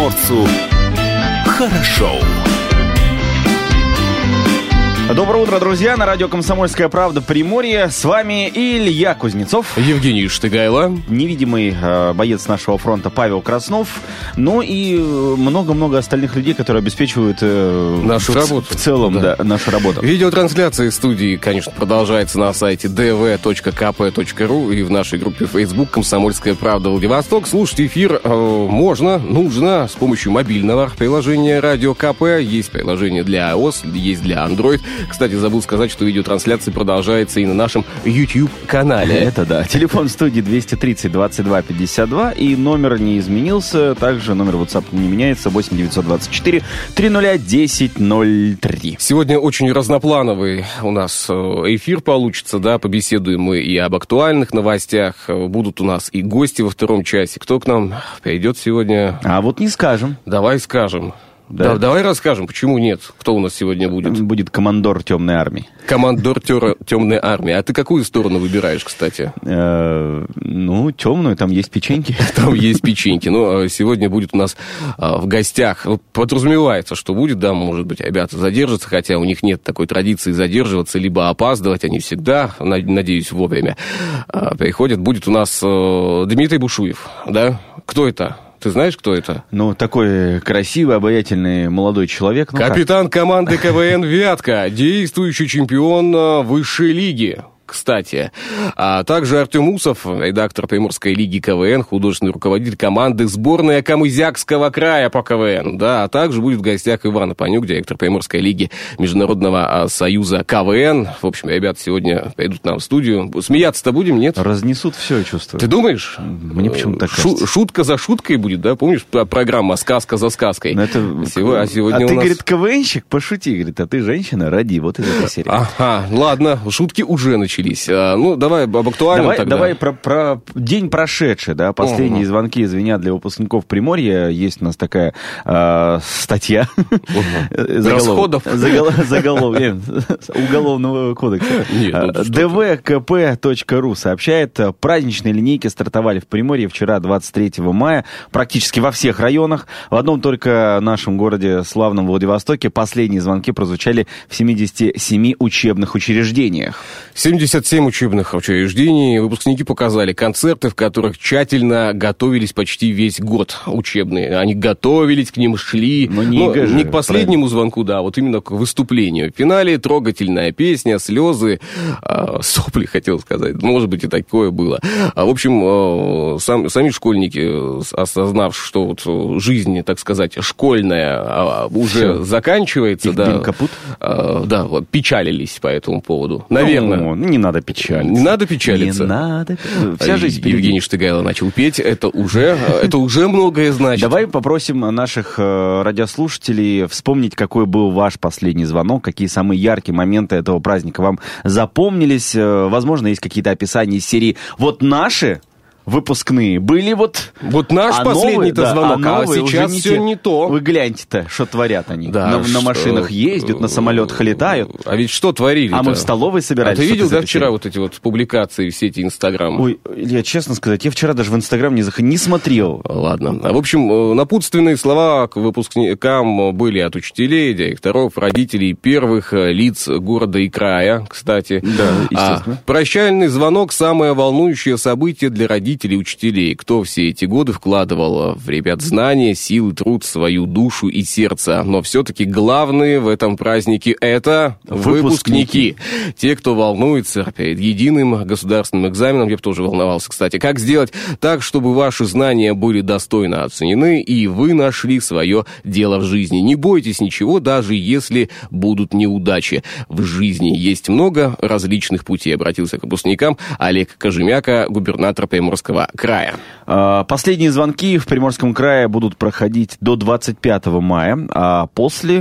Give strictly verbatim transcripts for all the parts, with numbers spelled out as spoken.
комсомольцу хорошо. Доброе утро, друзья! На радио «Комсомольская правда» Приморье. С вами Илья Кузнецов. Евгений Штыгайло. Невидимый э, боец нашего фронта Павел Краснов. Ну и много-много остальных людей, которые обеспечивают э, нашу в, работу. В целом, да. Да, нашу работу. Видеотрансляция студии, конечно, продолжается на сайте ди ви точка ка пэ точка ру и в нашей группе Facebook «Комсомольская правда Владивосток». Слушать эфир э, можно, нужно с помощью мобильного приложения «Радио КП». Есть приложение для iOS, есть для Android. Кстати, забыл сказать, что видеотрансляция продолжается и на нашем YouTube-канале. Это да. Телефон студии двести тридцать двадцать два пятьдесят два. И номер не изменился. Также номер WhatsApp не меняется. восемь девятьсот двадцать четыре триста десять ноль три. Сегодня очень разноплановый у нас эфир получится, да. Побеседуем мы и об актуальных новостях. Будут у нас и гости во втором часе. Кто к нам придет сегодня? А вот не скажем. Давай скажем. Да. Да, давай расскажем, почему нет. Кто у нас сегодня будет? Будет командор темной армии. Командор темной армии. А ты какую сторону выбираешь, кстати? Ну, темную, там есть печеньки. Там есть печеньки. Ну, сегодня будет у нас в гостях. Подразумевается, что будет, да, может быть, ребята задержатся, хотя у них нет такой традиции задерживаться, либо опаздывать. Они всегда, надеюсь, вовремя приходят. Будет у нас Дмитрий Бушуев, да? Кто это? Ты знаешь, кто это? Ну, такой красивый, обаятельный молодой человек. Ну, капитан как? команды КВН «Вятка», действующий чемпион высшей лиги. Кстати, а также Артем Усов, редактор Приморской лиги КВН, художественный руководитель команды сборной Камызякского края по КВН, да, а также будет в гостях Иван Апанюк, директор Приморской лиги Международного союза КВН. В общем, ребята сегодня придут к нам в студию. Смеяться-то будем, нет? Разнесут все, чувствую. Ты думаешь? Мне почему-то так Шу- кажется. Шутка за шуткой будет, да? Помнишь, программа «Сказка за сказкой»? Это... Сегодня, а сегодня а у ты, нас... говорит, КВНщик? Пошути, говорит, а ты женщина, роди. Вот из этой серии. Ага, ладно, шутки уже начались. Ну, давай об актуальном давай, тогда. Давай про, про день прошедший, да, последние угу. звонки звенят для выпускников Приморья. Есть у нас такая э, статья. Угу. Расходов. Заголовок Уголовного кодекса. ди ви ка пэ точка ру сообщает, праздничные линейки стартовали в Приморье вчера, двадцать третьего мая, практически во всех районах. В одном только нашем городе, славном Владивостоке, последние звонки прозвучали в семидесяти семи учебных учреждениях. семьдесят семь учебных учреждений. Выпускники показали концерты, в которых тщательно готовились почти весь год учебный. Они готовились, к ним шли. Но не, Но, же, не к последнему правильно. звонку, да, вот именно к выступлению. В финале трогательная песня, слезы, э, сопли, хотел сказать. Может быть, и такое было. А, в общем, э, сам, сами школьники, осознав, что вот жизнь, так сказать, школьная уже Все. заканчивается, да, э, да, вот, печалились по этому поводу. Наверное. Ну, не надо печалиться. Не надо печалиться. Не надо. Вся жизнь впереди. Евгений Штыгайло начал петь. Это уже, это уже многое значит. Давай попросим наших э, радиослушателей вспомнить, какой был ваш последний звонок, какие самые яркие моменты этого праздника вам запомнились. Э, возможно, есть какие-то описания из серии «Вот наши выпускные были вот... Вот наш а последний-то новые, звонок, да, а, а сейчас не все те. не то. Вы гляньте-то, что творят они. Да, на, что... на машинах ездят, на самолетах летают. А ведь что творили-то? А мы в столовой собирались. А ты видел, да, вчера вот эти вот публикации в сети Инстаграм? Ой, Илья, честно сказать, я вчера даже в Инстаграм не, зах... не смотрел. Ладно. В общем, напутственные слова к выпускникам были от учителей, директоров, родителей первых лиц города и края, кстати. Да, естественно. А прощальный звонок – самое волнующее событие для родителей и учителей. Кто все эти годы вкладывал в ребят знания, силы, труд, свою душу и сердце. Но все-таки главные в этом празднике – это выпускники. выпускники. Те, кто волнуется перед единым государственным экзаменом. Я бы тоже волновался, кстати. Как сделать так, чтобы ваши знания были достойно оценены, и вы нашли свое дело в жизни? Не бойтесь ничего, даже если будут неудачи. В жизни есть много различных путей. Обратился к выпускникам Олег Кожемяка, губернатор Приморского края. Последние звонки в Приморском крае будут проходить до двадцать пятого мая, а после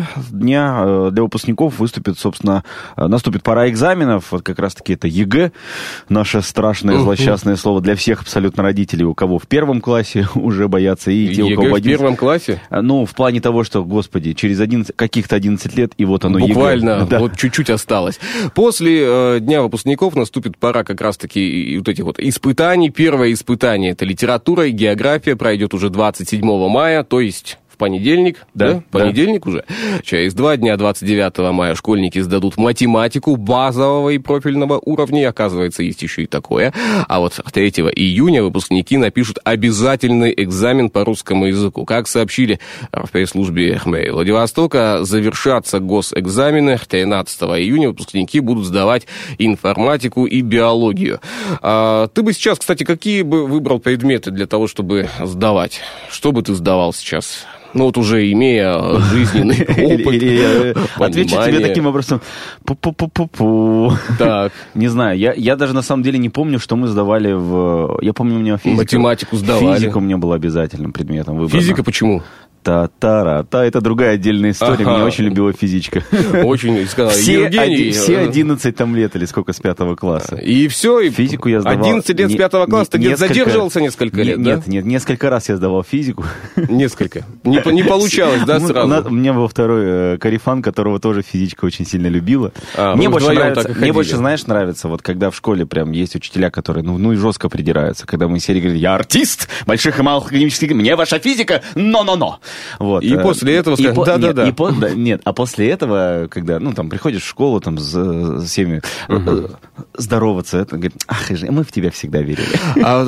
дня для выпускников выступит, собственно, наступит пора экзаменов. Вот как раз-таки это ЕГЭ, наше страшное злосчастное слово для всех абсолютно родителей, у кого в первом классе уже боятся, и те, у кого в одиннадцатом. В первом классе? Ну, в плане того, что, господи, через одиннадцать, каких-то одиннадцать лет, и вот оно ЕГЭ. Буквально, да. Вот чуть-чуть осталось. После э, Дня выпускников наступит пора как раз-таки вот этих вот испытаний. Первое испытание — это литература и география, пройдет уже двадцать седьмого мая, то есть в понедельник, да, да? понедельник да. уже, через два дня, двадцать девятого мая, школьники сдадут математику базового и профильного уровня, и, оказывается, есть еще и такое. А вот третьего июня выпускники напишут обязательный экзамен по русскому языку. Как сообщили в пресс-службе мэрии Владивостока, завершатся госэкзамены. тринадцатого июня выпускники будут сдавать информатику и биологию. А, ты бы сейчас, кстати, какие бы выбрал предметы для того, чтобы сдавать? Что бы ты сдавал сейчас? Ну, вот уже имея жизненный опыт, отвечу тебе таким образом. Пу-пу-пу-пу-пу. Так. Не знаю, я, я даже на самом деле не помню, что мы сдавали в... Я помню, у меня физика. Математику сдавали. Физика у меня была обязательным предметом выбрана. Физика почему? Та-та-ра-та, это другая отдельная история, ага. Меня очень любила физичка. Очень, сказала, все, Евгений. Оди, все одиннадцать там лет или сколько с пятого класса. И все, и физику я сдавал. одиннадцать лет не, с пятого класса, ты где-то задерживался несколько лет, не, да? Нет, нет, несколько раз я сдавал физику. Несколько. Не, не получалось, да, сразу? У меня был второй э, корефан, которого тоже физичка очень сильно любила. А, мне больше нравится, мне больше, знаешь, нравится, вот когда в школе прям есть учителя, которые, ну, ну и жестко придираются, когда мы серии говорим, я артист больших и малых академических, мне ваша физика, но-но-но. Вот. И после После этого сказать, да-да-да. По, да, нет, а после этого, когда, ну, там, приходишь в школу, там, с, с всеми uh-huh. здороваться, это, говорит, ах, мы в тебя всегда верили. А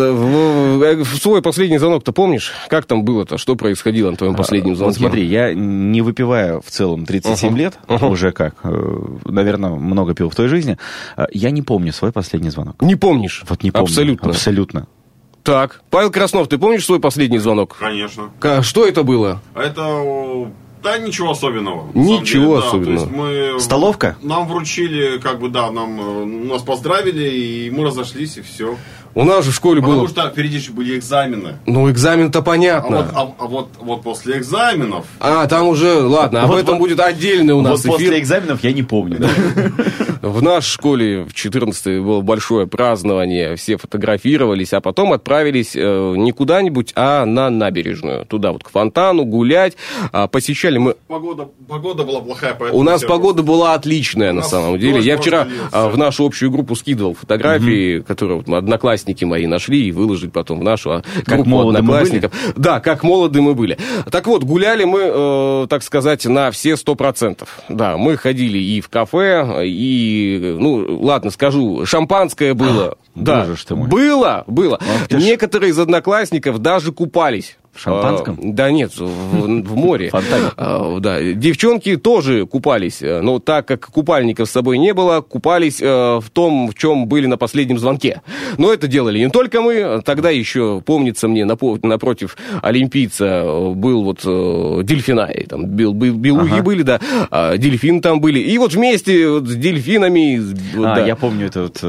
в, в свой последний звонок-то помнишь? Как там было-то? Что происходило на твоем последнем звонке? Вот смотри, я не выпиваю в целом тридцать семь uh-huh. лет, uh-huh. уже как, наверное, много пил в той жизни. Я не помню свой последний звонок. Не помнишь? Вот не помню. Абсолютно. Абсолютно. Так, Павел Краснов, ты помнишь свой последний звонок? Конечно. Что это было? Это... Да, ничего особенного. Ничего деле, да. особенного. То есть мы... Столовка? Нам вручили, как бы, да, нам, нас поздравили, и мы разошлись, и все. У нас же в школе Потому было... Потому что впереди же были экзамены. Ну, экзамен-то понятно. А вот, а, а вот, вот после экзаменов... А, там уже, ладно, об вот, этом вот, будет отдельный у нас вот эфир. После экзаменов я не помню. В нашей школе в четырнадцатой было большое празднование, все фотографировались, а потом отправились не куда-нибудь, а на набережную. Туда вот к фонтану гулять. Посещали мы... Погода, погода была плохая, поэтому... У нас погода была отличная на самом деле. Я вчера в нашу общую группу скидывал фотографии, которые вот одноклассники мои нашли и выложили потом в нашу группу одноклассников. Да, как молоды мы были. Так вот, гуляли мы, так сказать, на все сто процентов. Да, мы ходили и в кафе, и, ну, ладно, скажу, шампанское было. Да, боже ж ты мой. Было, было. Ах, некоторые из одноклассников даже купались. В шампанском? А, да нет, в, в море. А, да. Девчонки тоже купались, но так как купальников с собой не было, купались а, в том, в чем были на последнем звонке. Но это делали не только мы. Тогда еще, помнится мне, напротив олимпийца был вот а, дельфинарий. Там бел, бел, белуги ага. были, да, а, дельфины там были. И вот вместе вот, с дельфинами... А, да. я помню эту вот,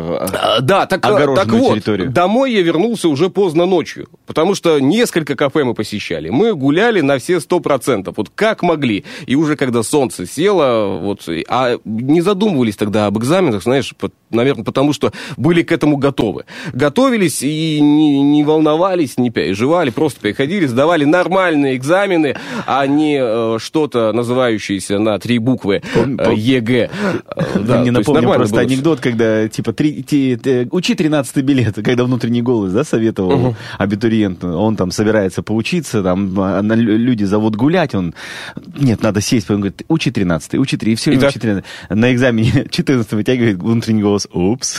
а, да, так, так вот, территорию. Домой я вернулся уже поздно ночью, потому что несколько кафе мы посещали. Мы гуляли на все сто процентов, вот как могли. И уже когда солнце село, вот, а не задумывались тогда об экзаменах, знаешь, наверное, потому что были к этому готовы. Готовились и не, не волновались, не переживали, просто приходили, сдавали нормальные экзамены, а не э, что-то, называющееся на три буквы э, ЕГЭ. Да, мне напомнил просто анекдот, когда, типа, три, ти, ти, учи тринадцатый билет, когда внутренний голос, да, советовал uh-huh. абитуриенту, он там собирается поучиться, там люди зовут гулять, он, нет, надо сесть, он говорит, учи тринадцатый, учи три, и все, учи тринадцатый. На экзамене четырнадцатый вытягивает внутренний голос, упс.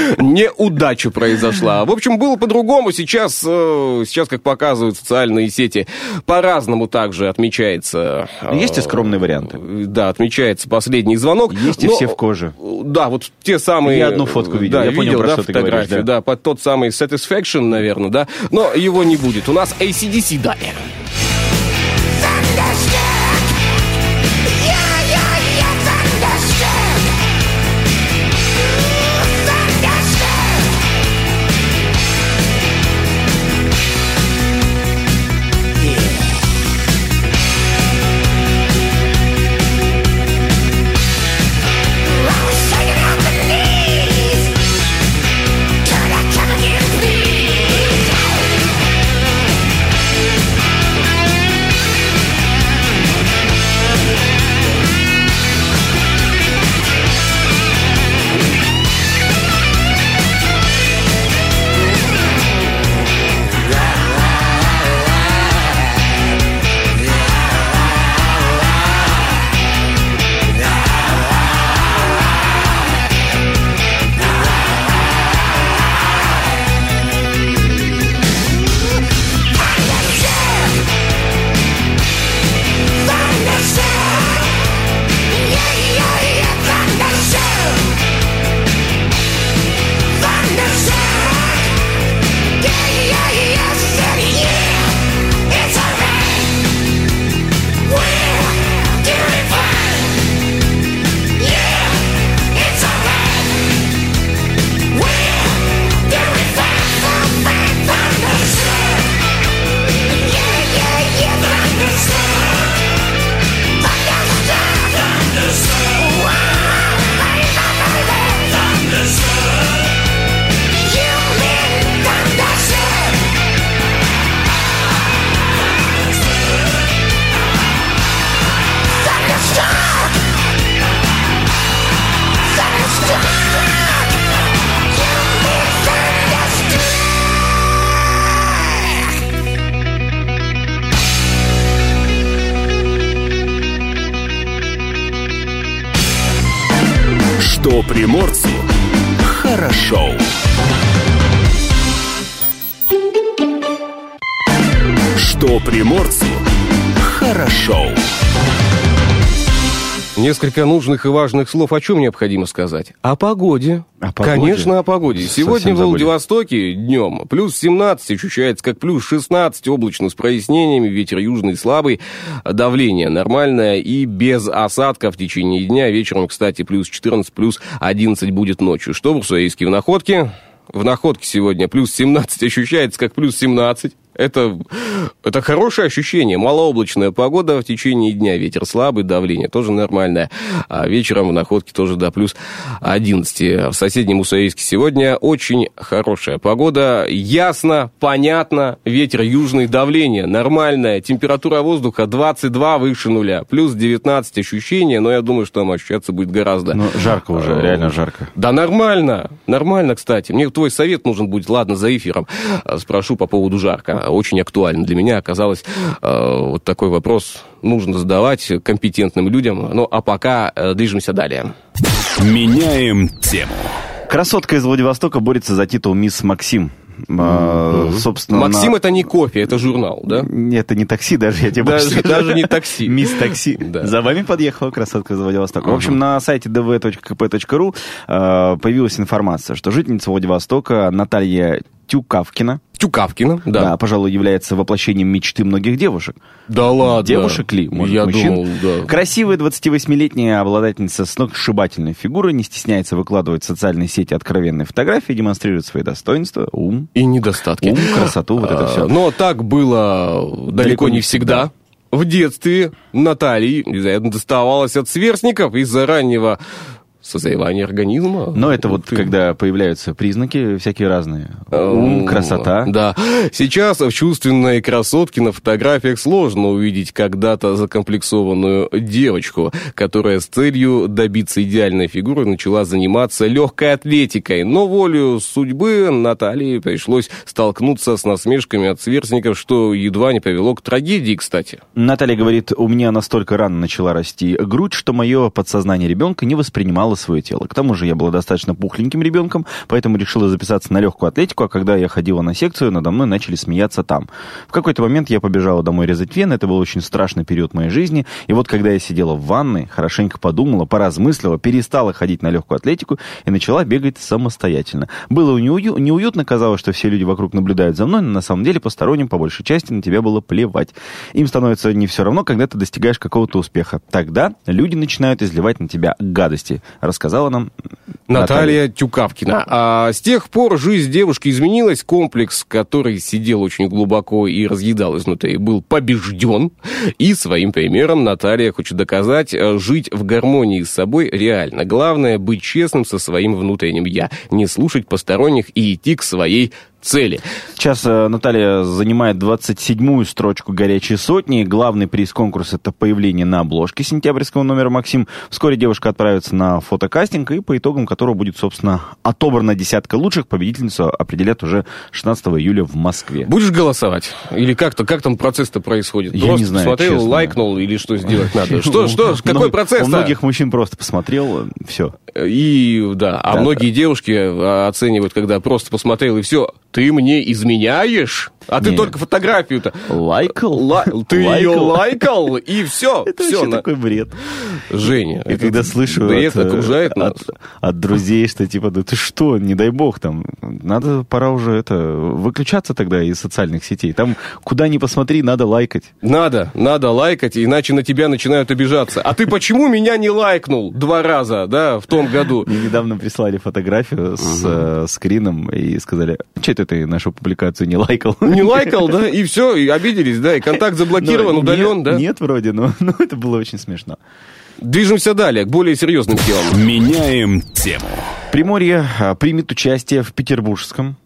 Неудача произошла. В общем, было по-другому. Сейчас, сейчас, как показывают социальные сети, по-разному также отмечается... Есть и скромные варианты. Да, отмечается последний звонок. Есть и но, все в коже. Да, вот те самые... Я одну фотку видел, да, я видел, понял, про да, что ты говоришь. Да, да, под тот самый Satisfaction, наверное, да, но его не будет. У нас эй си ди си далее. приморцу хорошо. Что приморцу хорошо. Несколько нужных и важных слов о чем необходимо сказать? О погоде. О погоде? Конечно, о погоде. Совсем Сегодня в забыли. Владивостоке днем плюс семнадцать, ощущается как плюс шестнадцать, облачно с прояснениями, ветер южный слабый, давление нормальное и без осадков в течение дня. Вечером, кстати, плюс четырнадцать, плюс одиннадцать будет ночью. Что в Урсуэльске в Находке? В Находке сегодня плюс семнадцать, ощущается как плюс семнадцать. Это, это хорошее ощущение. Малооблачная погода в течение дня. Ветер слабый, давление тоже нормальное. А вечером в Находке тоже до плюс одиннадцати. В соседнем Уссурийске сегодня очень хорошая погода. Ясно, понятно. Ветер южный, давление нормальное. Температура воздуха двадцать два выше нуля. Плюс девятнадцать ощущения. Но я думаю, что там ощущаться будет гораздо. Ну, жарко уже, а, реально жарко. Да нормально. Нормально, кстати. Мне твой совет нужен будет. Ладно, за эфиром спрошу по поводу жарко. Очень актуально для меня оказалось э, вот такой вопрос нужно задавать компетентным людям. Ну, а пока э, движемся далее. Меняем тему. Красотка из Владивостока борется за титул «Мисс Максим». Mm-hmm. Собственно, Максим на... это не кофе, это журнал, да? Это не такси даже, я тебе даже, больше даже не такси. Мисс Такси. Да. За вами подъехала красотка из Владивостока. Uh-huh. В общем, на сайте ди ви точка ка пэ точка ру э, появилась информация, что жительница Владивостока Наталья Тюкавкина, Тюкавкина, да. Да, пожалуй, является воплощением мечты многих девушек. Да ладно. Девушек ли, может, я мужчин? Думал, да. Красивая двадцативосьмилетняя обладательница сногсшибательной фигуры не стесняется выкладывать в социальные сети откровенные фотографии, демонстрирует свои достоинства, ум. И недостатки. Ум, красоту, вот это все. Но так было далеко, далеко не всегда. всегда. В детстве Наталье доставалось от сверстников из-за раннего созревания организма. Но это вот, когда появляются признаки всякие разные. Ум, красота. Да. Сейчас в чувственной красотке на фотографиях сложно увидеть когда-то закомплексованную девочку, которая с целью добиться идеальной фигуры начала заниматься легкой атлетикой. Но волею судьбы Наталье пришлось столкнуться с насмешками от сверстников, что едва не привело к трагедии, кстати. Наталья говорит, у меня настолько рано начала расти грудь, что мое подсознание ребенка не воспринимало свое тело. К тому же я была достаточно пухленьким ребенком, поэтому решила записаться на легкую атлетику, а когда я ходила на секцию, надо мной начали смеяться там. В какой-то момент я побежала домой резать вены, это был очень страшный период моей жизни, и вот когда я сидела в ванной, хорошенько подумала, поразмыслила, перестала ходить на легкую атлетику и начала бегать самостоятельно. Было неую... неуютно, казалось, что все люди вокруг наблюдают за мной, но на самом деле посторонним по большей части на тебя было плевать. Им становится не все равно, когда ты достигаешь какого-то успеха. Тогда люди начинают изливать на тебя гадости, рассказала нам Наталья Наталья Тюкавкина. А с тех пор жизнь девушки изменилась. Комплекс, который сидел очень глубоко и разъедал изнутри, был побежден. И своим примером Наталья хочет доказать, жить в гармонии с собой реально. Главное, быть честным со своим внутренним «я». Не слушать посторонних и идти к своей цели. Сейчас э, Наталья занимает двадцать седьмую строчку «Горячей сотни». Главный приз конкурса — это появление на обложке сентябрьского номера «Максим». Вскоре девушка отправится на фотокастинг, и по итогам которого будет, собственно, отобрана десятка лучших. Победительницу определят уже шестнадцатого июля в Москве. Будешь голосовать? Или как-то, как там процесс-то происходит? Я Просто не знаю, посмотрел, честно. лайкнул, или что сделать надо? Что, что, какой процесс-то? У многих мужчин просто посмотрел, все. И, да, а многие девушки оценивают, когда просто посмотрел, и все. Ты мне изменяешь? А ты Нет. только фотографию-то... Лайкал? Ла... Ты ее лайкал, и все. Это все вообще на... такой бред. Женя, И когда слышу бред от, окружает нас. От, от друзей, что типа, да ты что, не дай бог, там, надо, пора уже это, выключаться тогда из социальных сетей. Там, куда ни посмотри, надо лайкать. Надо, надо лайкать, иначе на тебя начинают обижаться. А ты почему меня не лайкнул два раза, да, в том году? Мне недавно прислали фотографию с uh-huh. э, скрином и сказали, что это ты нашу публикацию не лайкал? Не лайкал, да, и все, и обиделись, да, и контакт заблокирован, удален, нет, да? Нет, вроде, но, но это было очень смешно. Движемся далее, к более серьезным темам. Меняем тему. Приморье а, примет участие в Петербургском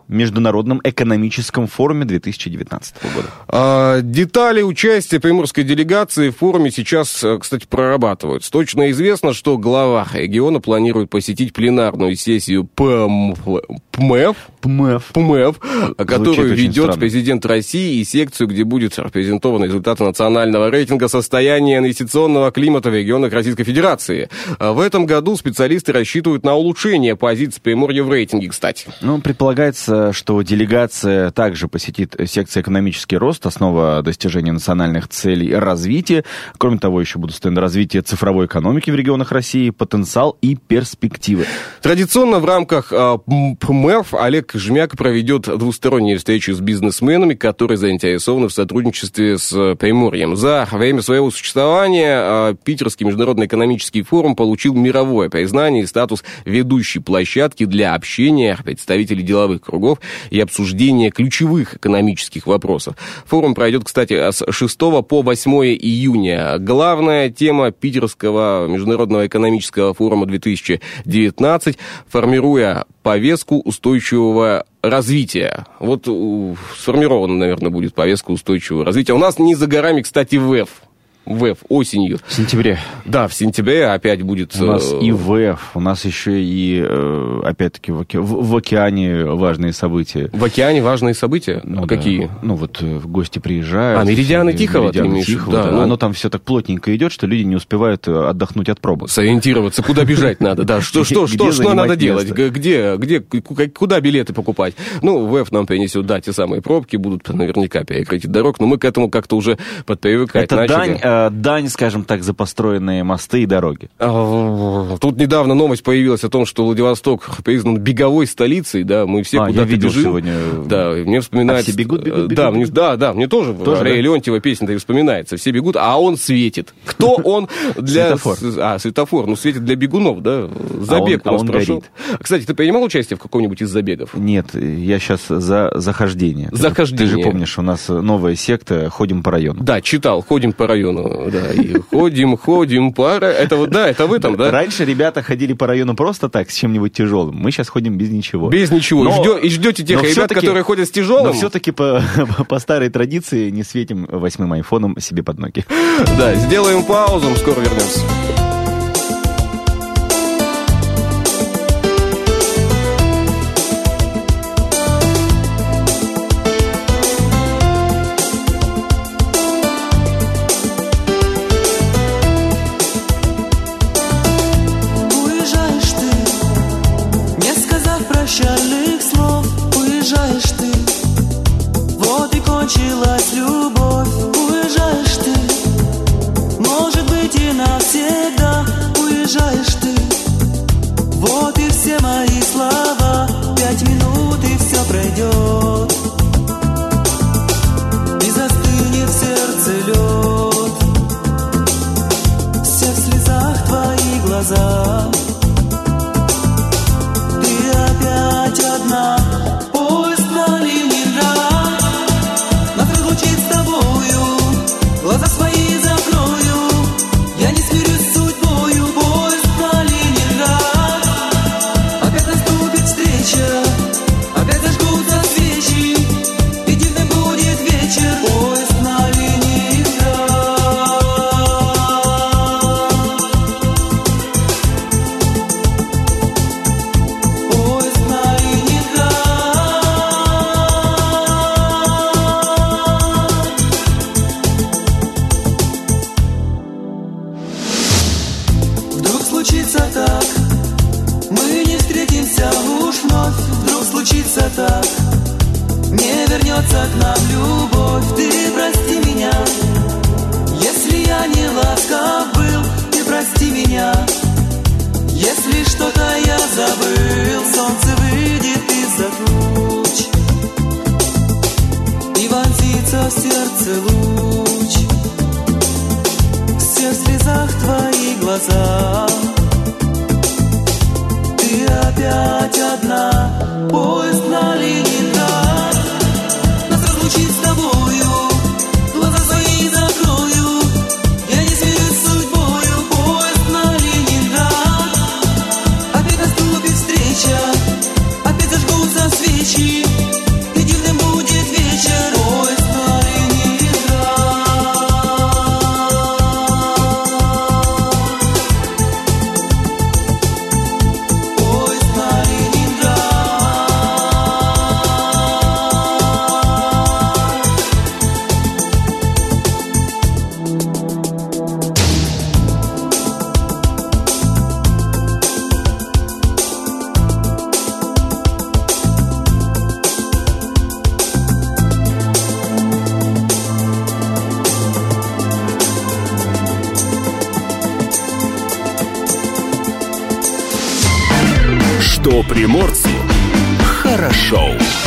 Международном экономическом форуме две тысячи девятнадцатого года. А, детали участия приморской делегации в форуме сейчас, кстати, прорабатываются. Точно известно, что глава региона планирует посетить пленарную сессию ПМФ, ПМФ, ПМФ, ПМФ которую ведет странно. президент России, и секцию, где будет презентованы результаты национального рейтинга состояния инвестиционного климата в регионах Российской Федерации. В этом году специалисты рассчитывают на улучшение позиции Приморья в рейтинге, кстати. Ну, предполагается, что делегация также посетит секцию «Экономический рост», основа достижения национальных целей развития. Кроме того, еще будут стенды развития цифровой экономики в регионах России, потенциал и перспективы. Традиционно в рамках ПМФ Олег Жмяк проведет двусторонние встречи с бизнесменами, которые заинтересованы в сотрудничестве с Приморьем. За время своего существования Питерский международный экономический форум получил мировое признание и статус ведущей площадки для общения представителей деловых кругов и обсуждения ключевых экономических вопросов. Форум пройдет, кстати, с шестого по восьмое июня. Главная тема Питерского международного экономического форума две тысячи девятнадцать, формируя повестку устойчивого развития. Вот сформирована, наверное, будет повестка устойчивого развития. У нас не за горами, кстати, ВЭФ. ВЭФ осенью. В сентябре. Да, в сентябре опять будет... У нас и ВЭФ, у нас еще и, опять-таки, в, оке... в океане важные события. В океане важные события? Ну, а да. Какие? Ну, вот гости приезжают. А, Меридианы Тихого ты имеешь? Тихого, да, да. ну... Оно там все так плотненько идет, что люди не успевают отдохнуть от пробок. Сориентироваться, куда бежать надо, да. Что, что, что, что надо делать? Где, где, куда билеты покупать? Ну, ВЭФ нам принесет, да, те самые пробки, будут наверняка перекрытие дорог, но мы к этому как-то уже подпривыкать начали. Это дань, дань, скажем так, за построенные мосты и дороги. Тут недавно новость появилась о том, что Владивосток признан беговой столицей, да, мы все а, куда-то я видел бежим. Сегодня... Да, мне вспоминается... А все бегут, бегут, бегут? Да, мне, да, да, мне тоже, тоже Андрея да? Леонтьева песня-то и вспоминается. Все бегут, а он светит. Кто он для... Светофор. А, светофор, ну, светит для бегунов, да, забег а он, у нас а он прошел. горит. Кстати, ты принимал участие в каком-нибудь из забегов? Нет, я сейчас за захождение. Захождение. Ты же помнишь, у нас новая секта «Ходим по району». Да, читал, ходим по району, да, и ходим ходим, пара. Это вот, да, это вы там, да? Раньше ребята ходили по району просто так, с чем-нибудь тяжелым. Мы сейчас ходим без ничего. Без ничего. Но, Ждё, и ждете тех ребят, которые ходят с тяжелым? Но все-таки по, по старой традиции не светим восьмым айфоном себе под ноги. Да, сделаем паузу, скоро вернемся. Прощальных слов уезжаешь ты, вот и кончилась любовь. Уезжаешь ты, может быть и навсегда. Уезжаешь ты, вот и все мои слова. Пять минут и все пройдет, и застынет в сердце лед. Все в слезах твои глаза. Одна. Поезд на Ленинград нас разлучит с тобою. Глаза свои закрою, я не смирюсь с судьбою. Поезд на Ленинград, опять наступит встреча, опять зажгутся свечи, и дивным будет вечер. Поезд на Ленинград. Поезд на так, мы не встретимся уж вновь. Вдруг случится так, не вернется к нам любовь. Ты прости меня, если я не ласков был. Ты прости меня, если что-то я забыл. Солнце выйдет из-за туч, и вонзится в сердце луч. Все в слезах твои глаза. Ты опять одна. Поезд на Ленинград нас разлучит с тобою. Глаза свои закрою, я не смирюсь с судьбою. Поезд на Ленинград, опять наступит встреча, опять зажгутся свечи, Что приморцу хорошо.